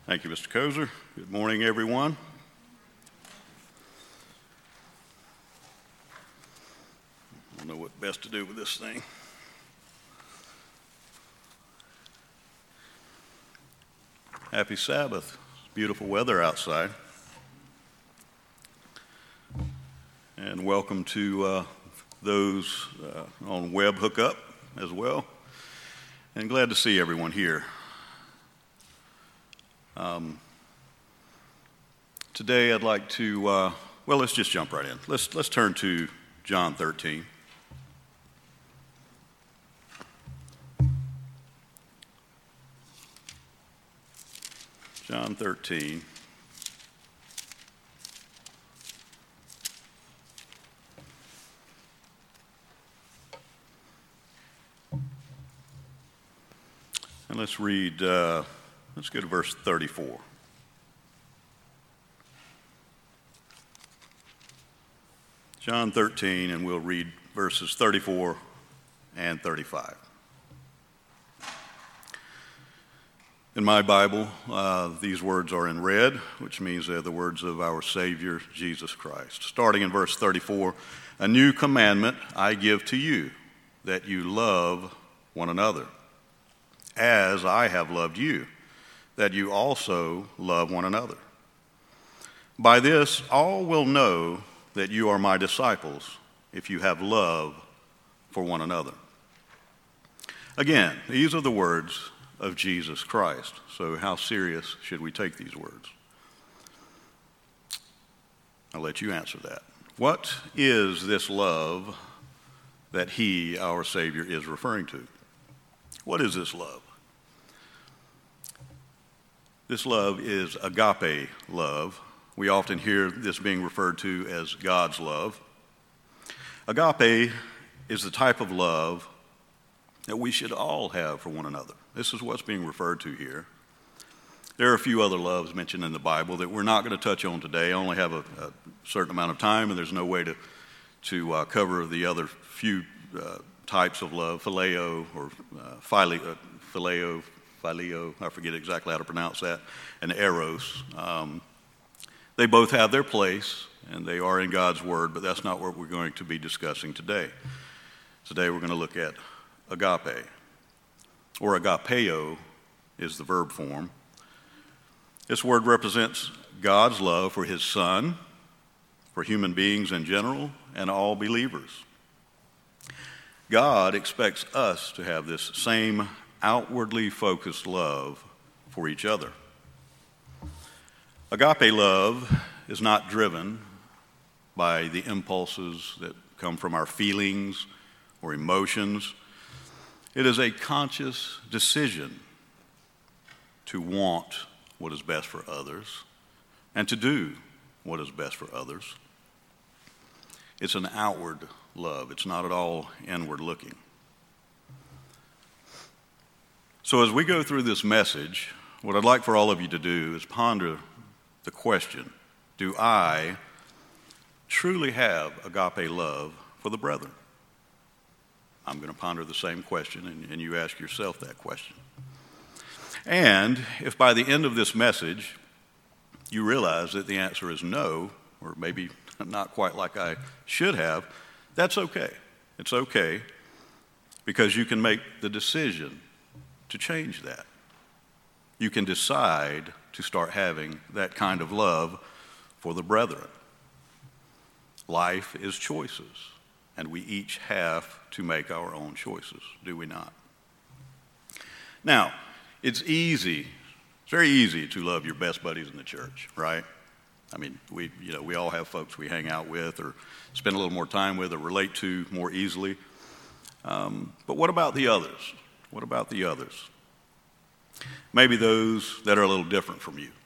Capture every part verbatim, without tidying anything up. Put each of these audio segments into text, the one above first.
Thank you, Mister Kozer. Good morning, everyone. I don't know what best to do with this thing. Happy Sabbath. Beautiful weather outside. And welcome to uh, those uh, on web hookup as well. And glad to see everyone here. Um, today I'd like to, uh, well, let's just jump right in. Let's, let's turn to John thirteen. John thirteen. And let's read, uh, let's go to verse thirty-four. John thirteen, and we'll read verses thirty-four and thirty-five. In my Bible, uh, these words are in red, which means they're the words of our Savior, Jesus Christ. Starting in verse thirty-four, "A new commandment I give to you, that you love one another, as I have loved you, that you also love one another. By this all will know that you are my disciples, if you have love for one another." Again, these are the words of Jesus Christ. So how serious should we take these words? I'll let you answer that. What is this love that he, our Savior, is referring to? What is this love? This love is agape love. We often hear this being referred to as God's love. Agape is the type of love that we should all have for one another. This is what's being referred to here. There are a few other loves mentioned in the Bible that we're not going to touch on today. I only have a, a certain amount of time, and there's no way to, to uh, cover the other few uh, types of love, phileo or uh, phile, uh, phileo, phileo, I forget exactly how to pronounce that, and eros. Um, they both have their place, and they are in God's Word, but that's not what we're going to be discussing today. Today we're going to look at agape, or agapeo is the verb form. This word represents God's love for his Son, for human beings in general, and all believers. God expects us to have this same outwardly focused love for each other. Agape love is not driven by the impulses that come from our feelings or emotions. It is a conscious decision to want what is best for others and to do what is best for others. It's an outward love. It's not at all inward looking. So as we go through this message, what I'd like for all of you to do is ponder the question, do I truly have agape love for the brethren? I'm going to ponder the same question, and, and you ask yourself that question. And if by the end of this message you realize that the answer is no, or maybe not quite like I should have, that's okay. It's okay, because you can make the decision to change that. You can decide to start having that kind of love for the brethren. Life is choices, and we each have to make our own choices, do we not? Now, it's easy, it's very easy to love your best buddies in the church, right? I mean, we, you know, we all have folks we hang out with or spend a little more time with or relate to more easily. Um, but what about the others? What about the others? Maybe those that are a little different from you.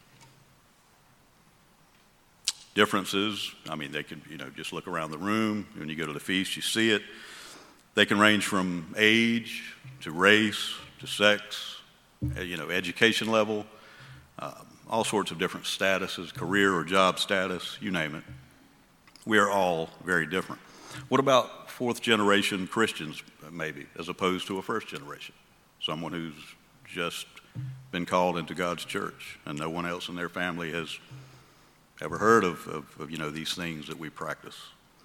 Differences, I mean, they could, you know, just look around the room. When you go to the feast, you see it. They can range from age to race to sex, you know, education level, um, all sorts of different statuses, career or job status, you name it. We are all very different. What about fourth generation Christians, maybe, as opposed to a first generation? Someone who's just been called into God's church, and no one else in their family has ever heard of, of, of you know, these things that we practice.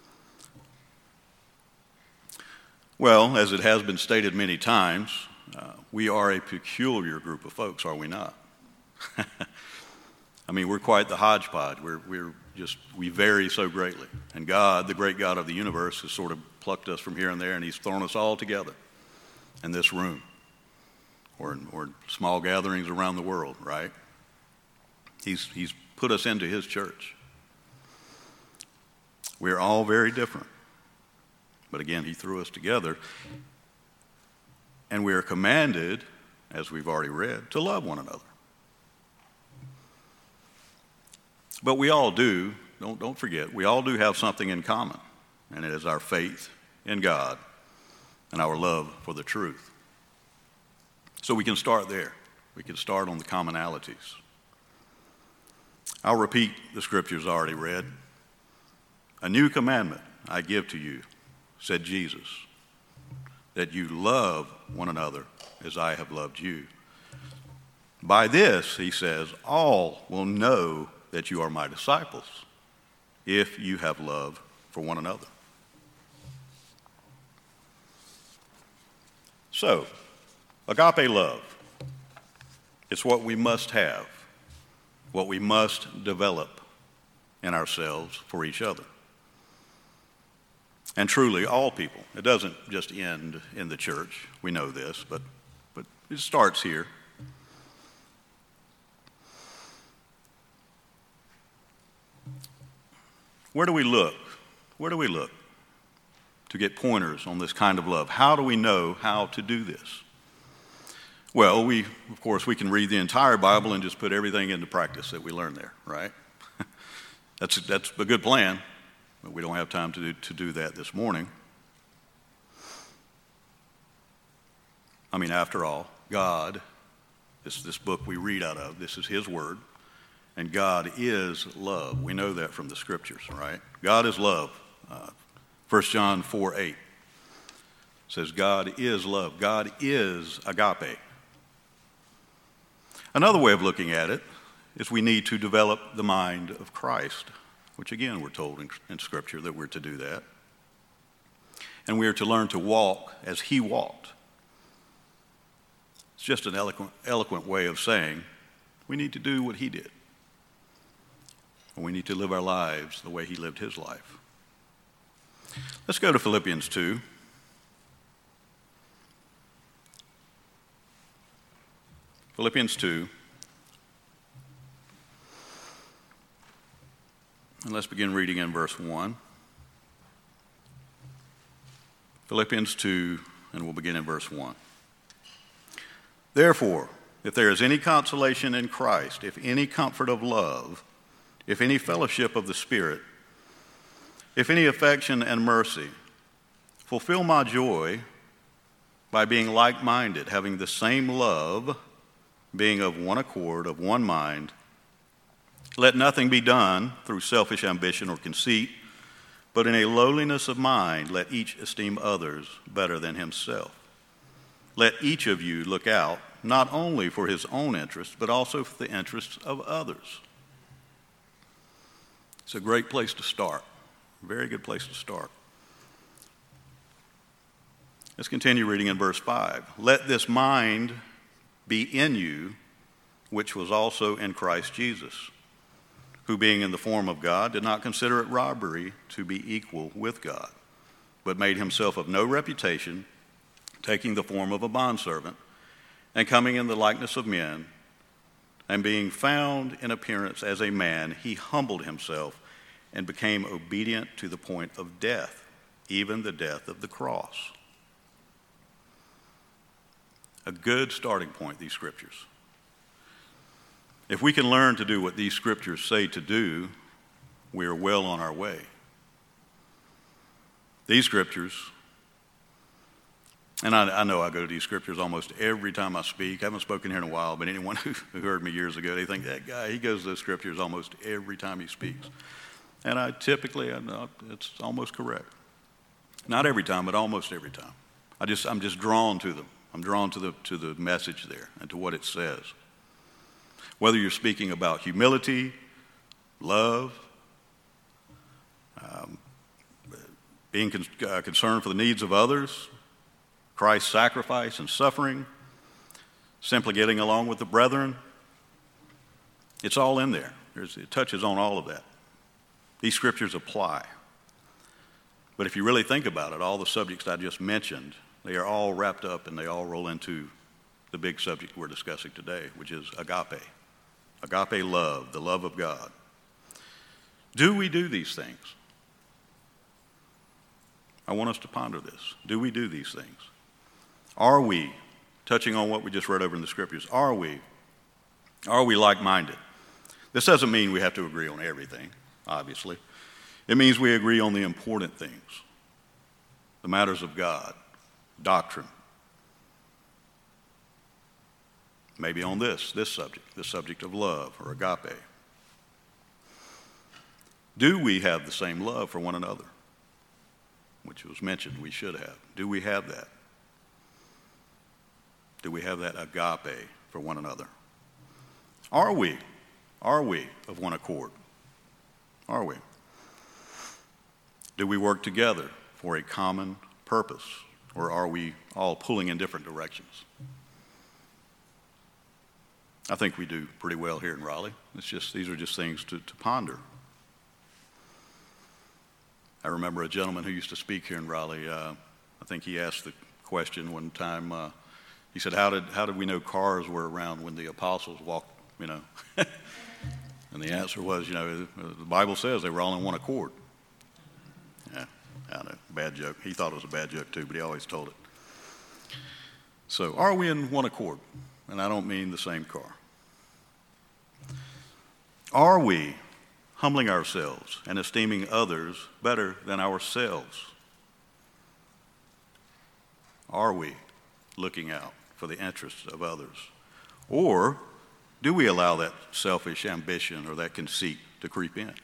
Well, as it has been stated many times, uh, we are a peculiar group of folks, are we not? I mean, we're quite the hodgepodge. We're, we're just, we vary so greatly. And God, the great God of the universe, has sort of plucked us from here and there, and he's thrown us all together in this room or in, or in small gatherings around the world, right? He's, he's put us into his church. We're all very different. But again, he threw us together. And we are commanded, as we've already read, to love one another. But we all do, don't, don't forget, we all do have something in common, and it is our faith in God and our love for the truth. So we can start there. We can start on the commonalities. I'll repeat the scriptures already read. A new commandment I give to you, said Jesus, that you love one another as I have loved you. By this, he says, all will know that you are my disciples if you have love for one another. So, agape love, it's what we must have, what we must develop in ourselves for each other. And truly, all people. It doesn't just end in the church. We know this, but, but it starts here. Where do we look? Where do we look to get pointers on this kind of love? How do we know how to do this? Well, we, of course, we can read the entire Bible and just put everything into practice that we learn there, right? that's, that's a good plan, but we don't have time to do, to do that this morning. I mean, after all, God, this, this book we read out of, this is his word. And God is love. We know that from the scriptures, right? God is love. Uh, First John four eight says God is love. God is agape. Another way of looking at it is we need to develop the mind of Christ, which again we're told in, in Scripture that we're to do that. And we are to learn to walk as he walked. It's just an eloquent, eloquent way of saying we need to do what he did. We need to live our lives the way he lived his life. Let's go to Philippians two. Philippians two. And let's begin reading in verse one. Philippians two, and we'll begin in verse one. Therefore, if there is any consolation in Christ, if any comfort of love, if any fellowship of the Spirit, if any affection and mercy, fulfill my joy by being like-minded, having the same love, being of one accord, of one mind. Let nothing be done through selfish ambition or conceit, but in a lowliness of mind let each esteem others better than himself. Let each of you look out not only for his own interests, but also for the interests of others. It's a great place to start. A very good place to start. Let's continue reading in verse five. Let this mind be in you, which was also in Christ Jesus, who being in the form of God did not consider it robbery to be equal with God, but made himself of no reputation, taking the form of a bondservant, and coming in the likeness of men, and being found in appearance as a man, he humbled himself and became obedient to the point of death, even the death of the cross. A good starting point, these scriptures. If we can learn to do what these scriptures say to do, we are well on our way. These scriptures, and I, I know I go to these scriptures almost every time I speak. I haven't spoken here in a while, but anyone who, who heard me years ago, they think, that guy, he goes to those scriptures almost every time he speaks. And I typically, I know it's almost correct. Not every time, but almost every time. I just, I'm just drawn to them I'm drawn to the, to the message there and to what it says. Whether you're speaking about humility, love, um, being con- uh, concerned for the needs of others, Christ's sacrifice and suffering, simply getting along with the brethren, it's all in there. There's, it touches on all of that. These scriptures apply. But if you really think about it, all the subjects I just mentioned, they are all wrapped up and they all roll into the big subject we're discussing today, which is agape. Agape love, the love of God. Do we do these things? I want us to ponder this. Do we do these things? Are we, touching on what we just read over in the scriptures, are we, are we like-minded? This doesn't mean we have to agree on everything, obviously. It means we agree on the important things, the matters of God, doctrine. Maybe on this, this subject, the subject of love or agape. Do we have the same love for one another? Which was mentioned we should have. Do we have that? Do we have that agape for one another? Are we? Are we of one accord? Are we? Do we work together for a common purpose? Or are we all pulling in different directions? I think we do pretty well here in Raleigh. It's just, these are just things to, to ponder. I remember a gentleman who used to speak here in Raleigh. Uh, I think he asked the question one time. Uh, he said, how did, how did we know cars were around when the apostles walked, you know? And the answer was, you know, the Bible says they were all in one accord. Yeah, I know, bad joke. He thought it was a bad joke too, but he always told it. So are we in one accord? And I don't mean the same car. Are we humbling ourselves and esteeming others better than ourselves? Are we looking out for the interests of others? Or do we allow that selfish ambition or that conceit to creep in?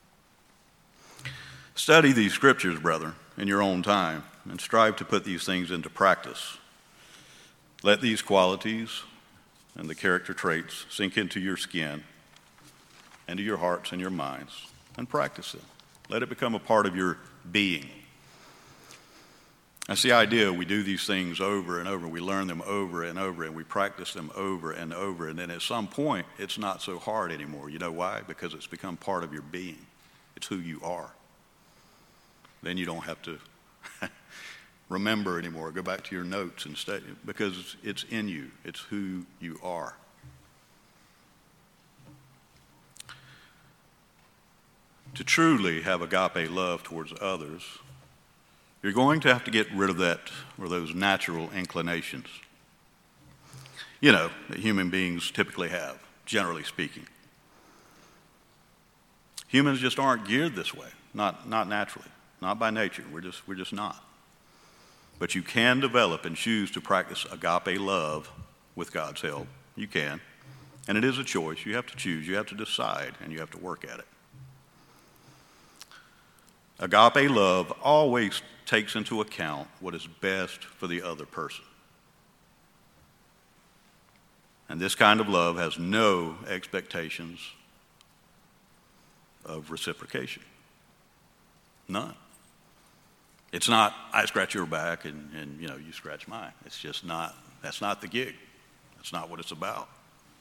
Study these scriptures, brethren, in your own time and strive to put these things into practice. Let these qualities and the character traits sink into your skin, into your hearts and your minds, and practice them. Let it become a part of your being. That's the idea. We do these things over and over. We learn them over and over, and we practice them over and over. And then at some point, it's not so hard anymore. You know why? Because it's become part of your being. It's who you are. Then you don't have to remember anymore. Go back to your notes and stay, because it's in you. It's who you are. To truly have agape love towards others, you're going to have to get rid of that, or those natural inclinations, you know, that human beings typically have, generally speaking. Humans just aren't geared this way, not, not naturally, not by nature. We're just, we're just not. But you can develop and choose to practice agape love with God's help. You can. And it is a choice. You have to choose. You have to decide, and you have to work at it. Agape love always takes into account what is best for the other person. And this kind of love has no expectations of reciprocation. None. It's not, I scratch your back and, and, you know, you scratch mine. It's just not, that's not the gig. That's not what it's about.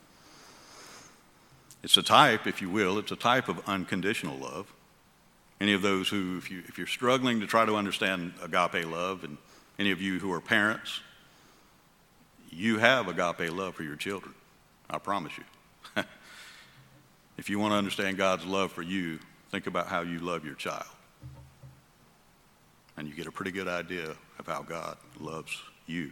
It's a type, if you will, it's a type of unconditional love. Any of those who, if, you, if you're struggling to try to understand agape love, and any of you who are parents, you have agape love for your children. I promise you. If you want to understand God's love for you, think about how you love your child. And you get a pretty good idea of how God loves you.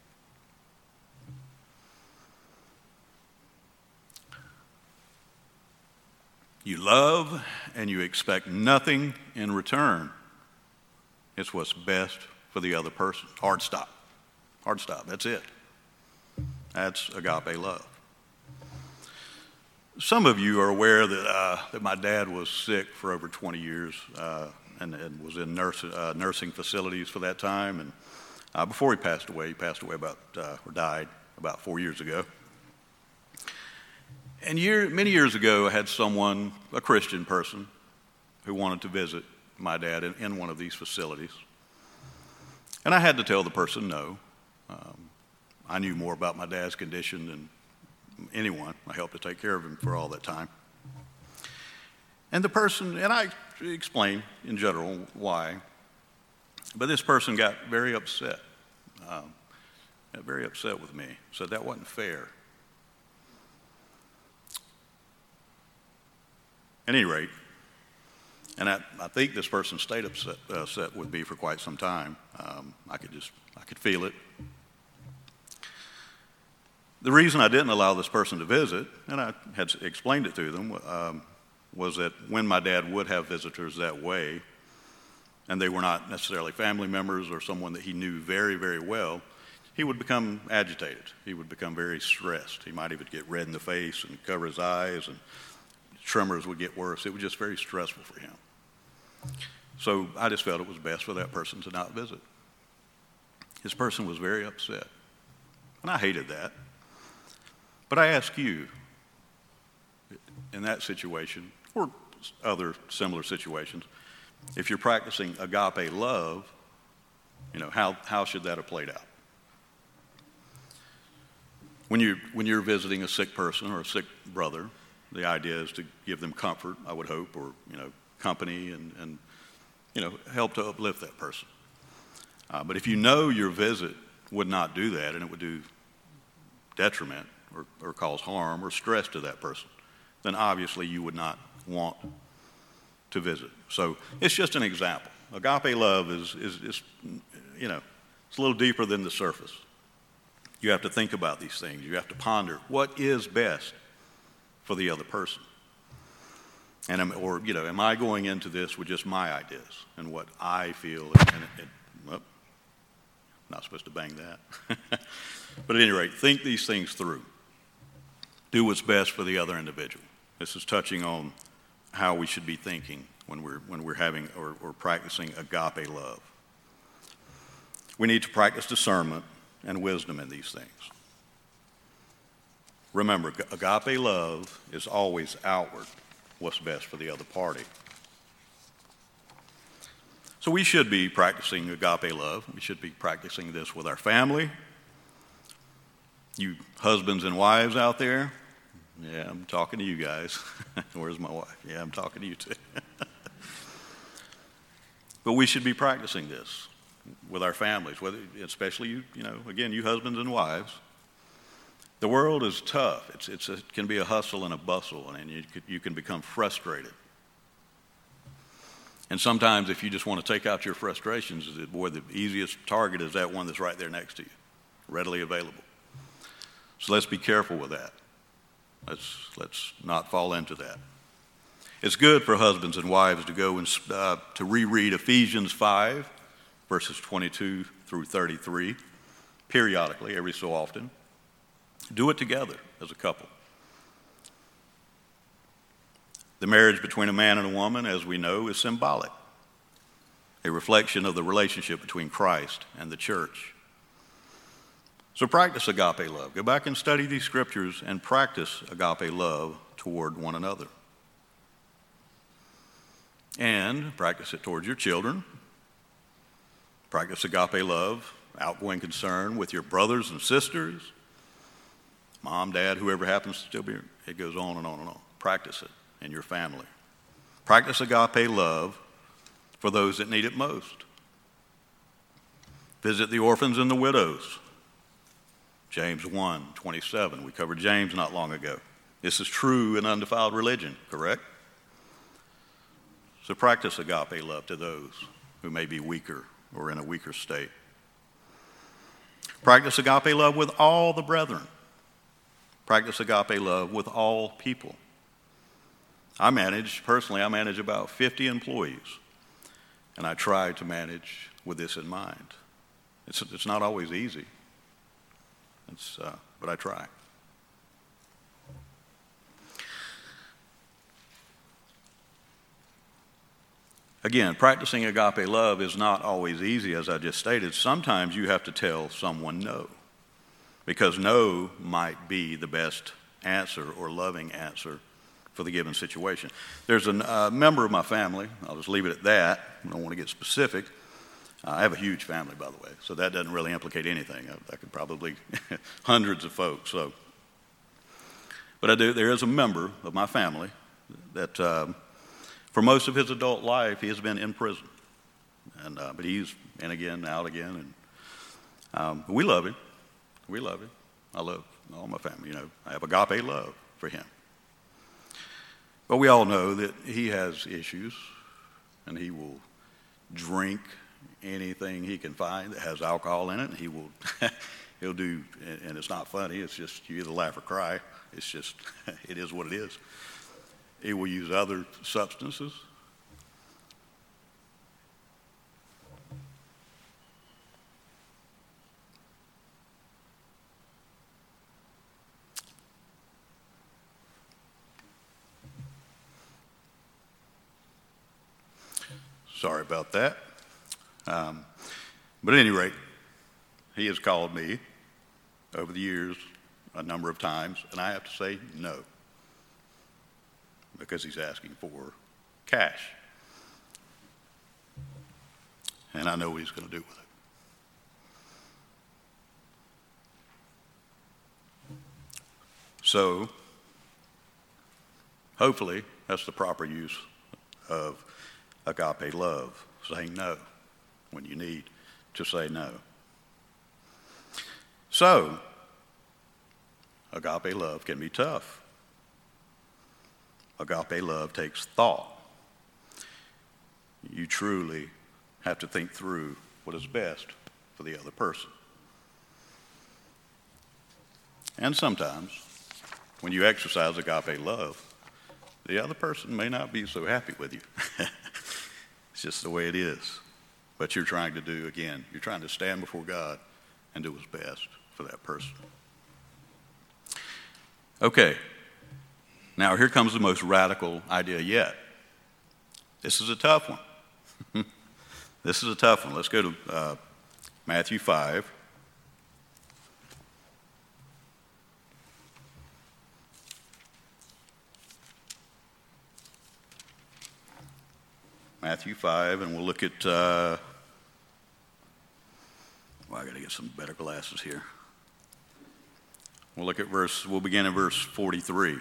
You love and you expect nothing in return. It's what's best for the other person. Hard stop. Hard stop. That's it. That's agape love. Some of you are aware that uh, that my dad was sick for over twenty years uh, and, and was in nurse, uh, nursing facilities for that time. And Uh, before he passed away, he passed away about, uh, or died about four years ago. And year, many years ago, I had someone, a Christian person, who wanted to visit my dad in, in one of these facilities. And I had to tell the person no. Um, I knew more about my dad's condition than anyone. I helped to take care of him for all that time. And the person, and I explained in general why, but this person got very upset, um, got very upset with me, said that wasn't fair. At any rate, and I, I think this person stayed upset, uh, upset with me for quite some time. Um, I could just, I could feel it. The reason I didn't allow this person to visit, and I had explained it to them, um, was that when my dad would have visitors that way, and they were not necessarily family members or someone that he knew very, very well, he would become agitated. He would become very stressed. He might even get red in the face and cover his eyes, and tremors would get worse. It was just very stressful for him. So I just felt it was best for that person to not visit. This person was very upset, and I hated that. But I ask you, in that situation, or other similar situations, if you're practicing agape love, you know, how, how should that have played out? When, you, when you're visiting a sick person or a sick brother, the idea is to give them comfort, I would hope, or, you know, company and, and you know, help to uplift that person. Uh, but if you know your visit would not do that and it would do detriment or, or cause harm or stress to that person, then obviously you would not want to visit. So it's just an example. Agape love is, is, is, you know, it's a little deeper than the surface. You have to think about these things. You have to ponder what is best for the other person. And am, or, you know, am I going into this with just my ideas and what I feel? And, and it, it, well, not supposed to bang that. But at any rate, think these things through. Do what's best for the other individual. This is touching on how we should be thinking when we're, when we're having or, or practicing agape love. We need to practice discernment and wisdom in these things. Remember, agape love is always outward, what's best for the other party. So we should be practicing agape love. We should be practicing this with our family. You husbands and wives out there, yeah, I'm talking to you guys. Where's my wife? Yeah, I'm talking to you too. But we should be practicing this with our families, whether, especially you, you know, again, you husbands and wives. The world is tough. It's, it's a, it can be a hustle and a bustle, and you, you can become frustrated. And sometimes if you just want to take out your frustrations, boy, the easiest target is that one that's right there next to you, readily available. So let's be careful with that. Let's, let's not fall into that. It's good for husbands and wives to go and uh, to reread Ephesians five, verses twenty-two through thirty-three, periodically, every so often. Do it together as a couple. The marriage between a man and a woman, as we know, is symbolic, a reflection of the relationship between Christ and the church. So practice agape love. Go back and study these scriptures and practice agape love toward one another. And practice it towards your children. Practice agape love, outgoing concern with your brothers and sisters, mom, dad, whoever happens to still be. It goes on and on and on. Practice it in your family. Practice agape love for those that need it most. Visit the orphans and the widows. James one twenty-seven. We covered James not long ago. This is true and undefiled religion, correct? So practice agape love to those who may be weaker or in a weaker state. Practice agape love with all the brethren. Practice agape love with all people. I manage, personally, I manage about fifty employees, and I try to manage with this in mind. It's, it's not always easy, it's, uh, but I try. Again, practicing agape love is not always easy, as I just stated. Sometimes you have to tell someone no, because no might be the best answer or loving answer for the given situation. There's a uh, member of my family, I'll just leave it at that, I don't want to get specific. Uh, I have a huge family, by the way, so that doesn't really implicate anything. I, I could probably, hundreds of folks. So, But I do, there is a member of my family that um, for most of his adult life, he has been in prison. And, uh, but he's in again, out again, and um, we love him. We love him. I love all my family, you know. I have agape love for him. But we all know that he has issues, and he will drink anything he can find that has alcohol in it, and he will, he'll do, and it's not funny, it's just you either laugh or cry. It's just, it is what it is. He will use other substances. Sorry about that. Um, but at any rate, he has called me over the years a number of times, and I have to say no, because he's asking for cash. And I know what he's going to do with it. So, hopefully, that's the proper use of agape love, saying no when you need to say no. So, agape love can be tough. Agape love takes thought. You truly have to think through what is best for the other person. And sometimes, when you exercise agape love, the other person may not be so happy with you. It's just the way it is. But you're trying to do, again, you're trying to stand before God and do what's best for that person. Okay, now here comes the most radical idea yet. This is a tough one. This is a tough one. Let's go to uh, Matthew five. Matthew five, and we'll look at, uh, well, I got to get some better glasses here. We'll look at verse, we'll begin in verse forty-three.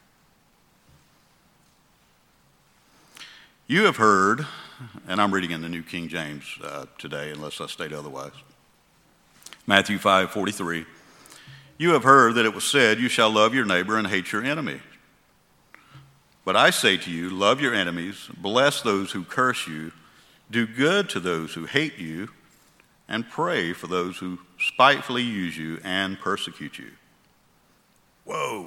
You have heard, and I'm reading in the New King James uh, today, unless I state otherwise. Matthew five forty-three. You have heard that it was said, you shall love your neighbor and hate your enemy. But I say to you, love your enemies, bless those who curse you, do good to those who hate you, and pray for those who spitefully use you and persecute you. Whoa.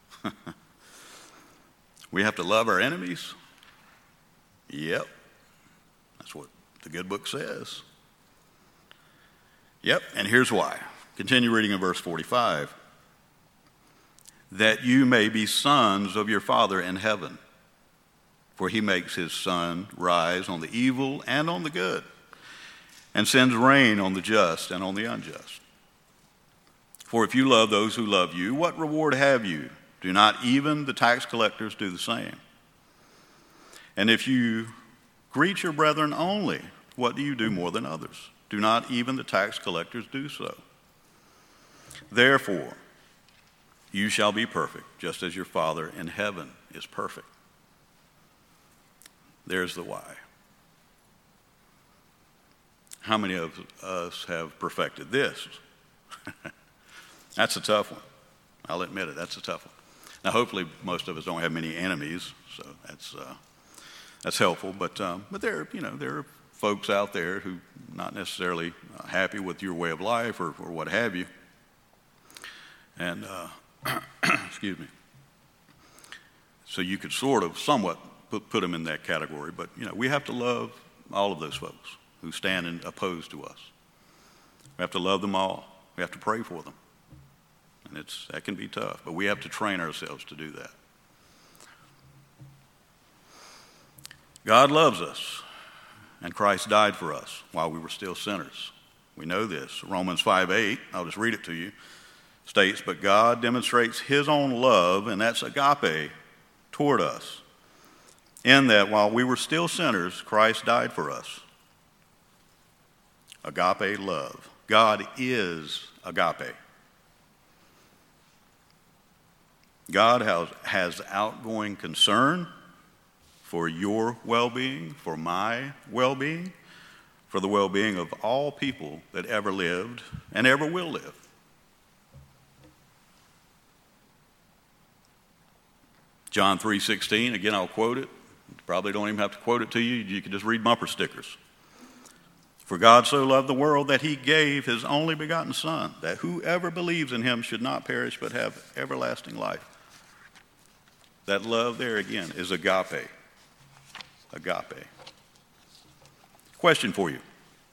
We have to love our enemies? Yep. That's what the good book says. Yep, and here's why. Continue reading in verse forty-five. That you may be sons of your Father in heaven. For he makes his sun rise on the evil and on the good, and sends rain on the just and on the unjust. For if you love those who love you, what reward have you? Do not even the tax collectors do the same? And if you greet your brethren only, what do you do more than others? Do not even the tax collectors do so? Therefore, you shall be perfect, just as your Father in heaven is perfect. There's the why. How many of us have perfected this? That's a tough one. I'll admit it, that's a tough one. Now, hopefully, most of us don't have many enemies, so that's uh, that's helpful. But um, but there, you know, there are folks out there who are not necessarily uh, happy with your way of life or, or what have you. And uh, excuse me. So you could sort of somewhat put, put them in that category, but you know, we have to love all of those folks who stand and opposed to us. We have to love them all. We have to pray for them. And it's that can be tough, but we have to train ourselves to do that. God loves us, and Christ died for us while we were still sinners. We know this. Romans five eight, I'll just read it to you, states, but God demonstrates his own love, and that's agape, toward us, in that while we were still sinners, Christ died for us. Agape love. God is agape. God has, has outgoing concern for your well-being, for my well-being, for the well-being of all people that ever lived and ever will live. John three sixteen, again, I'll quote it. Probably don't even have to quote it to you. You can just read bumper stickers. For God so loved the world that he gave his only begotten Son, that whoever believes in him should not perish but have everlasting life. That love there again is agape. Agape. Question for you.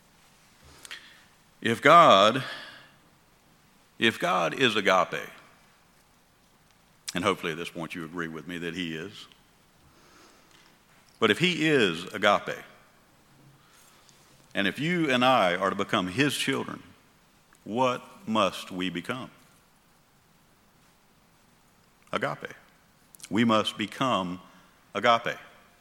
If God, if God is agape, and hopefully at this point you agree with me that he is, but if he is agape, and if you and I are to become his children, what must we become? Agape. We must become agape.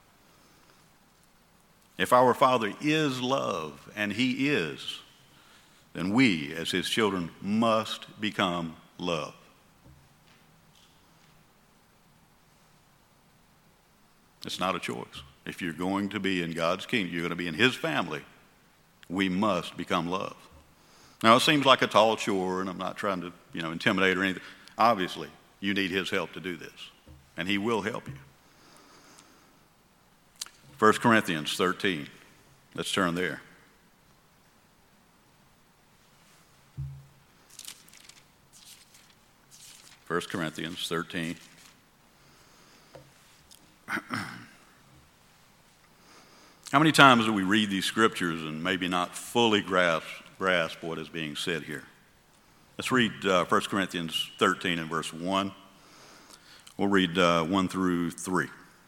If our Father is love, and he is, then we, as his children, must become love. It's not a choice. If you're going to be in God's kingdom, you're going to be in his family, we must become love. Now, it seems like a tall chore, and I'm not trying to, you know, intimidate or anything. Obviously, you need his help to do this, and he will help you. First Corinthians thirteen. Let's turn there. First Corinthians thirteen. How many times do we read these scriptures and maybe not fully grasp, grasp what is being said here? Let's read uh, First Corinthians thirteen and verse one. We'll read uh, one through three.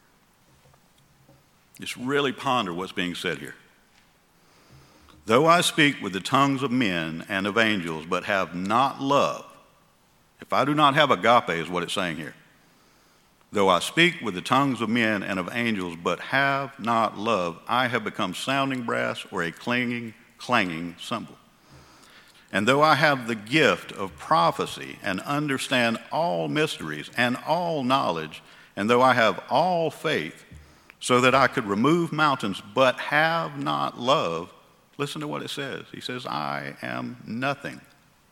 Just really ponder what's being said here. Though I speak with the tongues of men and of angels, but have not love, if I do not have agape, is what it's saying here. Though I speak with the tongues of men and of angels, but have not love, I have become sounding brass or a clanging, clanging cymbal. And though I have the gift of prophecy and understand all mysteries and all knowledge, and though I have all faith, so that I could remove mountains, but have not love, listen to what it says. He says, I am nothing.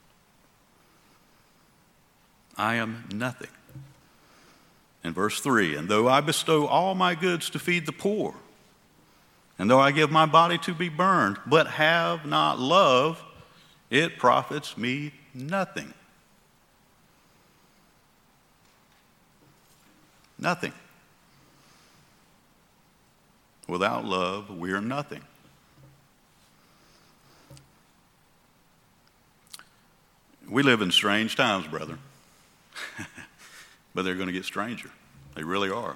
I am nothing. In verse three, and though I bestow all my goods to feed the poor, and though I give my body to be burned, but have not love, it profits me nothing. Nothing. Without love, we are nothing. We live in strange times, brother. But they're going to get stranger. They really are.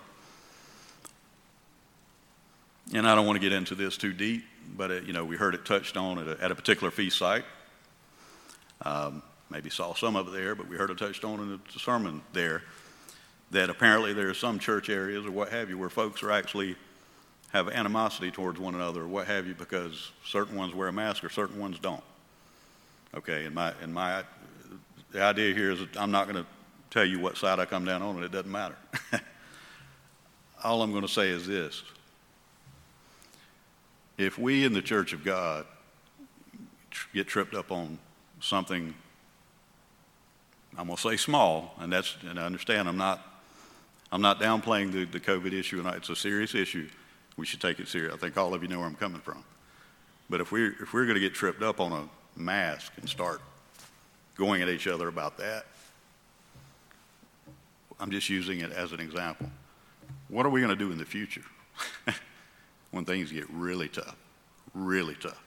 And I don't want to get into this too deep, but it, you know, we heard it touched on at a, at a particular feast site. Um, maybe saw some of it there, but we heard it touched on in the sermon there, that apparently there are some church areas or what have you where folks are actually have animosity towards one another or what have you because certain ones wear a mask or certain ones don't. Okay, and my and my the idea here is that I'm not going to tell you what side I come down on, and it doesn't matter. All I'm going to say is this. If we in the Church of God get tripped up on something, I'm going to say small, and that's and I understand I'm not I'm not downplaying the, the COVID issue, and it's a serious issue. We should take it serious. I think all of you know where I'm coming from. But if we're if we're going to get tripped up on a mask and start going at each other about that, I'm just using it as an example. What are we going to do in the future when things get really tough, really tough?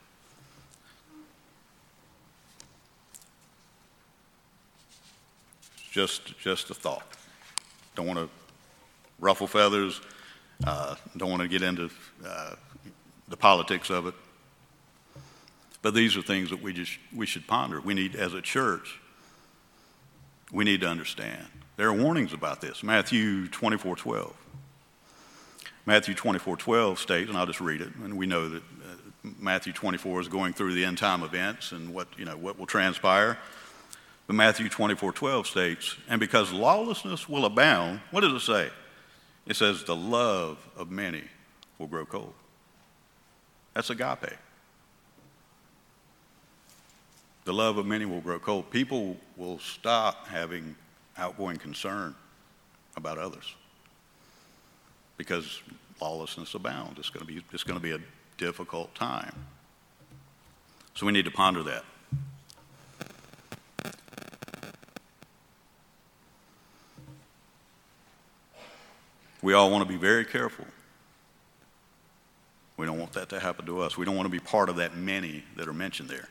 Just, just a thought. Don't want to ruffle feathers. Uh, don't want to get into uh, the politics of it. But these are things that we just we should ponder. We need, as a church, we need to understand. There are warnings about this. Matthew twenty-four twelve. Matthew twenty-four twelve states, and I'll just read it, and we know that uh, Matthew twenty-four is going through the end time events and what, you know, what will transpire. But Matthew twenty-four twelve states, and because lawlessness will abound, what does it say? It says the love of many will grow cold. That's agape. The love of many will grow cold. People will stop having outgoing concern about others because lawlessness abounds. It's going to be, it's going to be a difficult time. So we need to ponder that. We all want to be very careful. We don't want that to happen to us. We don't want to be part of that many that are mentioned there.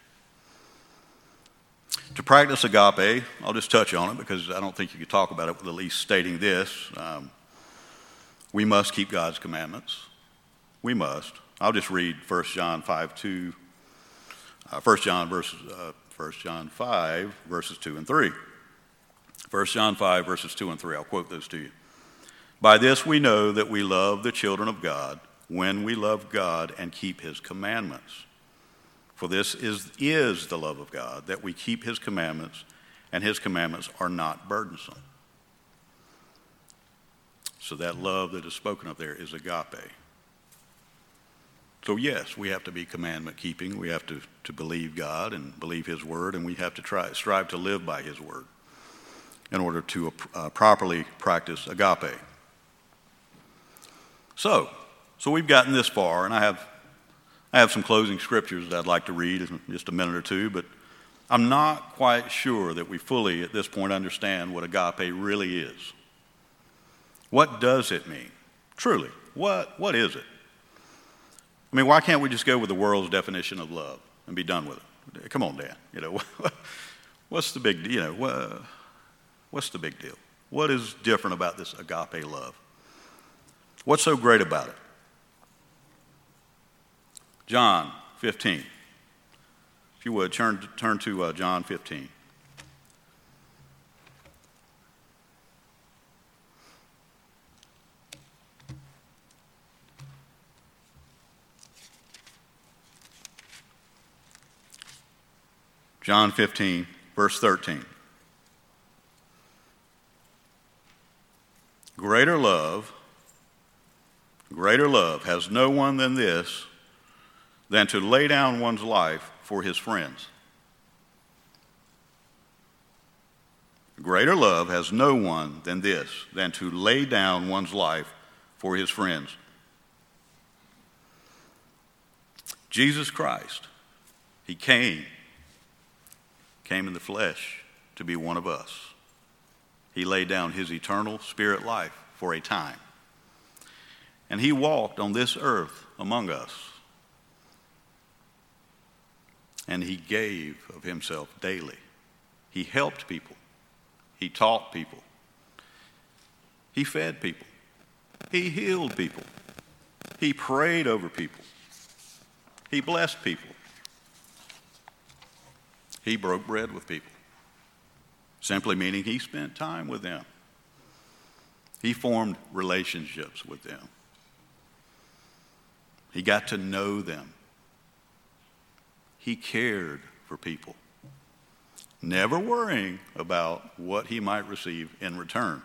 To practice agape, I'll just touch on it because I don't think you could talk about it with at least stating this. Um, we must keep God's commandments. We must. I'll just read First John five two. Uh, First John verses uh, First John five verses two and three. First John five verses two and three. I'll quote those to you. By this we know that we love the children of God when we love God and keep his commandments. For this is, is the love of God, that we keep his commandments, and his commandments are not burdensome. So that love that is spoken of there is agape. So yes, we have to be commandment keeping. We have to, to believe God and believe his word, and we have to try strive to live by his word in order to uh, properly practice agape. So, so we've gotten this far, and I have I have some closing scriptures that I'd like to read in just a minute or two, but I'm not quite sure that we fully at this point understand what agape really is. What does it mean? Truly, what what is it? I mean, why can't we just go with the world's definition of love and be done with it? Come on, Dan. You know, what's the big you know what, what's the big deal? What is different about this agape love? What's so great about it? John fifteen. If you would, turn, turn to uh, John fifteen. John fifteen, verse thirteen. Greater love, greater love has no one than this, than to lay down one's life for his friends. Greater love has no one than this, than to lay down one's life for his friends. Jesus Christ, he came, came in the flesh to be one of us. He laid down his eternal spirit life for a time. And he walked on this earth among us. And he gave of himself daily. He helped people. He taught people. He fed people. He healed people. He prayed over people. He blessed people. He broke bread with people. Simply meaning he spent time with them. He formed relationships with them. He got to know them. He cared for people, never worrying about what he might receive in return,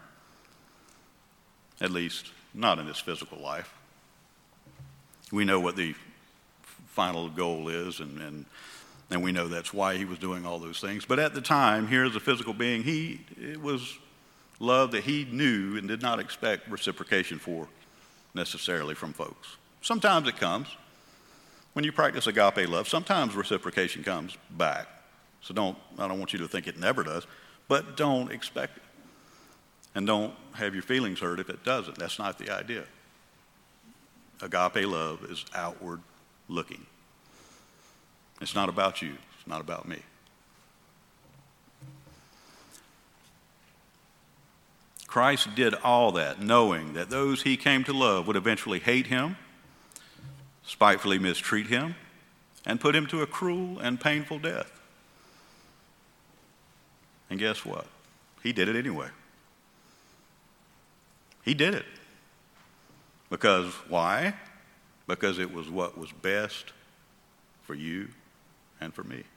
at least not in his physical life. We know what the final goal is, and, and, and we know that's why he was doing all those things. But at the time, here as a physical being, he it was love that he knew and did not expect reciprocation for necessarily from folks. Sometimes it comes. When you practice agape love, sometimes reciprocation comes back. So don't, I don't want you to think it never does, but don't expect it. And don't have your feelings hurt if it doesn't. That's not the idea. Agape love is outward looking. It's not about you. It's not about me. Christ did all that knowing that those he came to love would eventually hate him, spitefully mistreat him, and put him to a cruel and painful death. And guess what? He did it anyway. He did it. Because why? Because it was what was best for you and for me.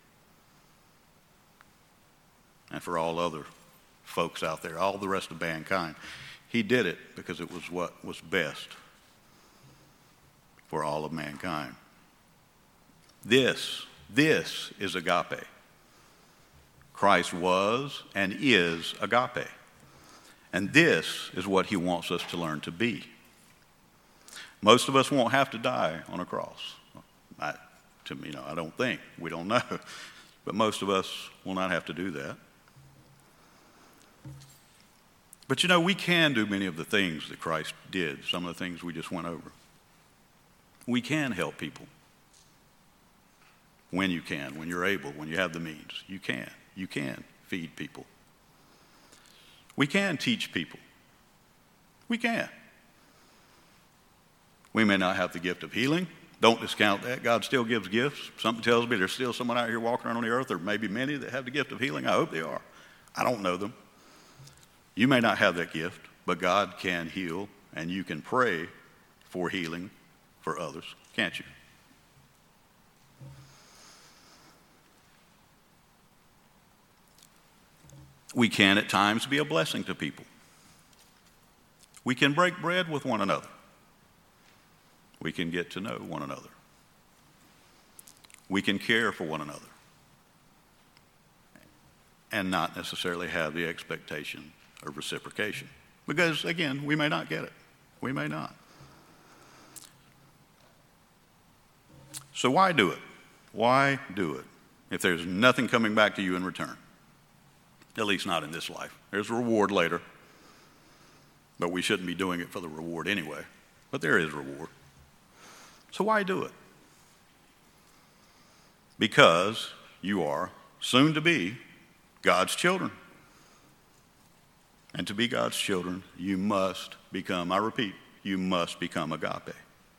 And for all other folks out there, all the rest of mankind. He did it because it was what was best for all of mankind. This, this is agape. Christ was and is agape. And this is what he wants us to learn to be. Most of us won't have to die on a cross. I, to me, you know, I don't think. We don't know. But most of us will not have to do that. But you know, we can do many of the things that Christ did, some of the things we just went over. We can help people. When you can, when you're able, when you have the means. You can. You can feed people. We can teach people. We can. We may not have the gift of healing. Don't discount that. God still gives gifts. Something tells me there's still someone out here walking around on the earth, or maybe many that have the gift of healing. I hope they are. I don't know them. You may not have that gift, but God can heal, and you can pray for healing for others, can't you? We can at times be a blessing to people. We can break bread with one another. We can get to know one another. We can care for one another and not necessarily have the expectation of reciprocation. Because, again, we may not get it. We may not. So why do it? Why do it if there's nothing coming back to you in return? At least not in this life. There's a reward later. But we shouldn't be doing it for the reward anyway. But there is reward. So why do it? Because you are soon to be God's children. And to be God's children, you must become, I repeat, you must become agape.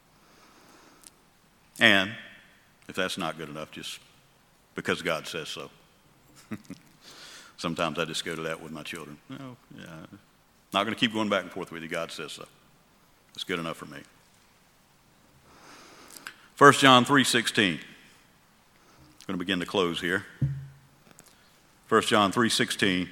And if that's not good enough, just because God says so. Sometimes I just go to that with my children. No, yeah, not going to keep going back and forth with you. God says so. It's good enough for me. First John three sixteen. I'm going to begin to close here. First John three sixteen.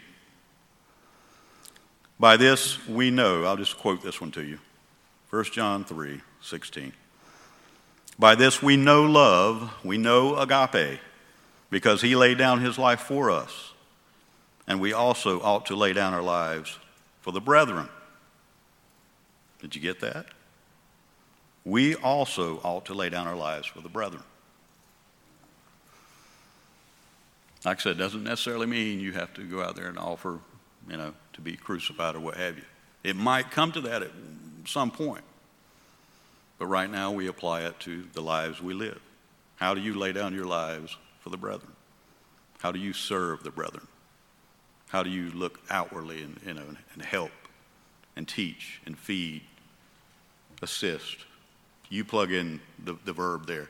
By this we know, I'll just quote this one to you. First John three sixteen. By this we know love, we know agape, because he laid down his life for us, and we also ought to lay down our lives for the brethren. Did you get that? We also ought to lay down our lives for the brethren. Like I said, it doesn't necessarily mean you have to go out there and offer, you know, to be crucified or what have you. It might come to that at some point. But right now we apply it to the lives we live. How do you lay down your lives for the brethren? How do you serve the brethren? How do you look outwardly and, you know, and help and teach and feed, assist? You plug in the, the verb there.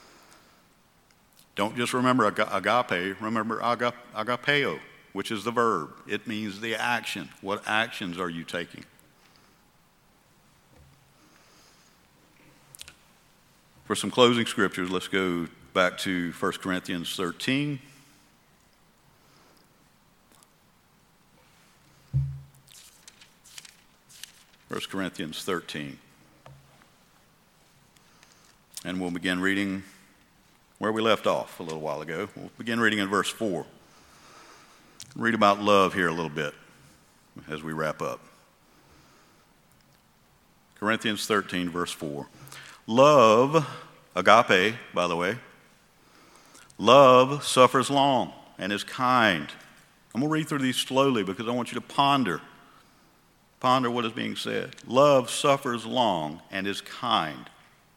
Don't just remember agape, remember agapeo, which is the verb. It means the action. What actions are you taking? For some closing scriptures, let's go back to First Corinthians thirteen. First Corinthians thirteen. And we'll begin reading where we left off a little while ago. We'll begin reading in verse four. Read about love here a little bit as we wrap up. Corinthians thirteen, verse four. Love, agape, by the way, love suffers long and is kind. I'm going to read through these slowly because I want you to ponder. Ponder what is being said. Love suffers long and is kind.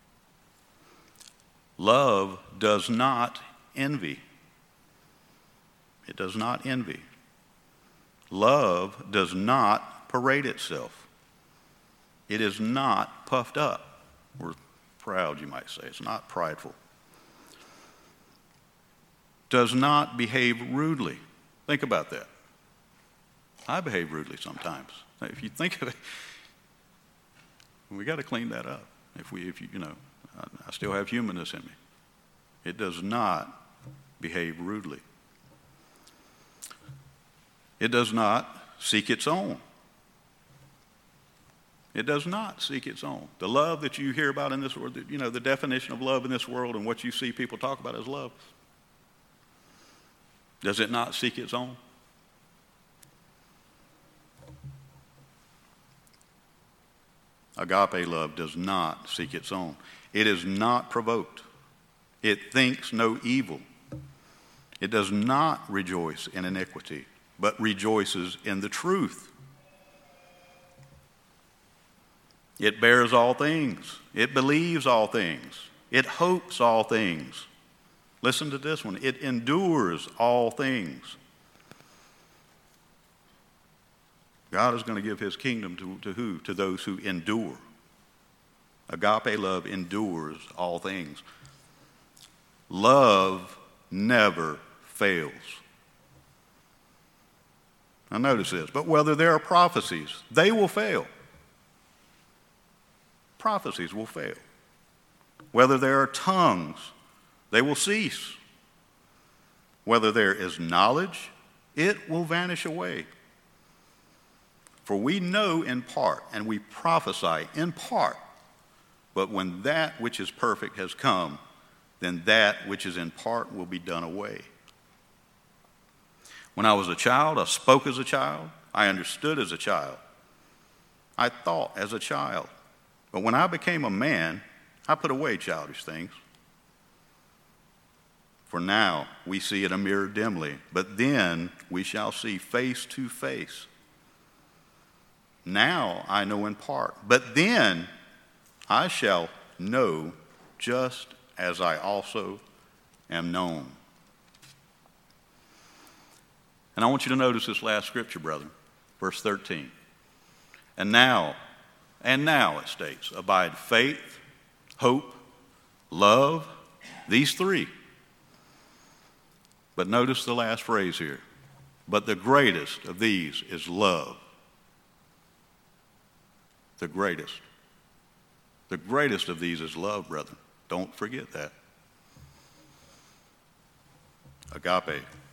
Love does not envy. It does not envy. Love does not parade itself. It is not puffed up or proud, you might say. It's not prideful. Does not behave rudely. Think about that. I behave rudely sometimes. If you think of it, we got to clean that up. If we, if you, you know, I, I still have humanness in me. It does not behave rudely. It does not seek its own. It does not seek its own. The love that you hear about in this world, you know, the definition of love in this world and what you see people talk about as love, does it not seek its own? Agape love does not seek its own. It is not provoked. It thinks no evil. It does not rejoice in iniquity, but rejoices in the truth. It bears all things. It believes all things. It hopes all things. Listen to this one. It endures all things. God is going to give his kingdom to, to who? To those who endure. Agape love endures all things. Love never fails. Now notice this. But whether there are prophecies, they will fail. Prophecies will fail. Whether there are tongues, they will cease. Whether there is knowledge, it will vanish away. For we know in part, and we prophesy in part. But when that which is perfect has come, then that which is in part will be done away. When I was a child, I spoke as a child. I understood as a child. I thought as a child. But when I became a man, I put away childish things. For now we see in a mirror dimly, but then we shall see face to face. Now I know in part, but then I shall know just as I also am known. And I want you to notice this last scripture, brother, verse thirteen. And now, and now it states, abide faith, hope, love, these three. But notice the last phrase here. But the greatest of these is love. The greatest. The greatest of these is love, brethren. Don't forget that. Agape